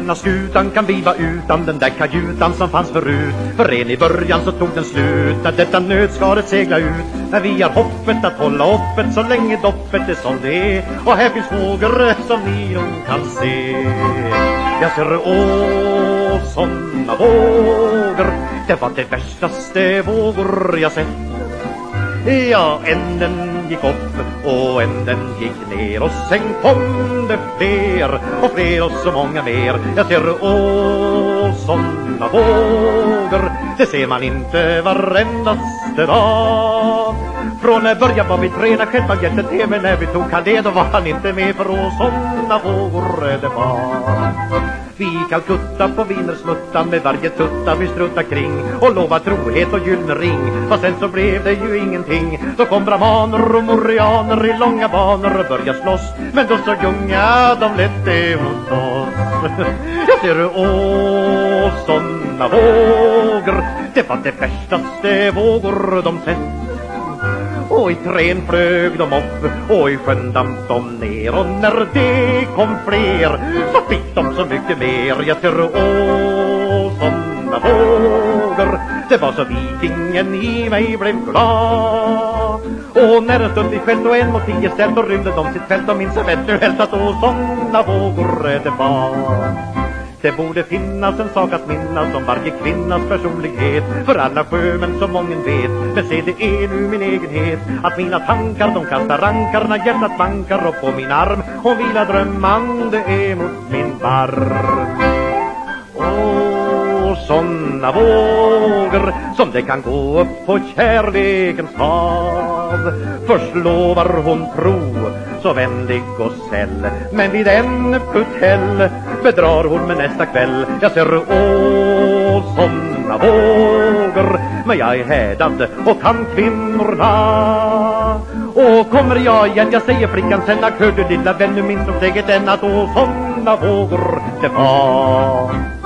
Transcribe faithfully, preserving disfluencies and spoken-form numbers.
denna skutan kan vi vara utan den där kajutan som fanns förut. För en i början så tog den slut när detta nödskaret segla ut. Men vi har hoppet att hålla öppet så länge doppet är som det är. Och här finns vågor som ni nog kan se. Jag ser åh, såna vågor. Det var det värstaste vågor jag sett. Ja, änden gick upp och änden gick ner. Och sen kom det fler och fler och så många mer. Jag ser åh, såna vågor. Det ser man inte varendaste dag. Från början var vi tre när själva hjälpte men när vi tog han det då var han inte med. För åh, såna vågor det var. Vi Calcutta på vinersmutta med varje tutta vi strutta kring och lova trohet och gyllene ring. Fast sen så blev det ju ingenting. Då kom brahmaner och morianer i långa banor och började slåss. Men då så junga de lette mot oss. Jag ser åh, såna vågor. Det var det värstaste vågor de sett. Och i trän flög de upp och i sjön damp de ner. Och när det kom fler så fick de så mycket mer. Jag ser åh, såna vågor. Det var så vikingen i mig blev glad. Och när en stund i fält och en mot tio ställt och rymde de sitt fält och minns jag eventuellt att åh, såna vågor det var. Det borde finnas en sak att minnas om varje kvinnas personlighet. För alla sjömän som mången vet. Men se det är nu min egenhet att mina tankar de kastar rankar när hjärtat bankar och på min arm. Och vila drömmande är mot min barm. Åh, såna vågor som det kan gå upp på kärlekens hav. Först lovar hon tro, så vänlig och säll. Men vid en putell bedrar hon med nästa kväll. Jag ser åh, såna vågor. Men jag är härdad och kan kvinnorna. Och kommer jag igen, jag säger flickan sen att hör du lilla vän, du minns som säkert än att åh, såna vågor det var.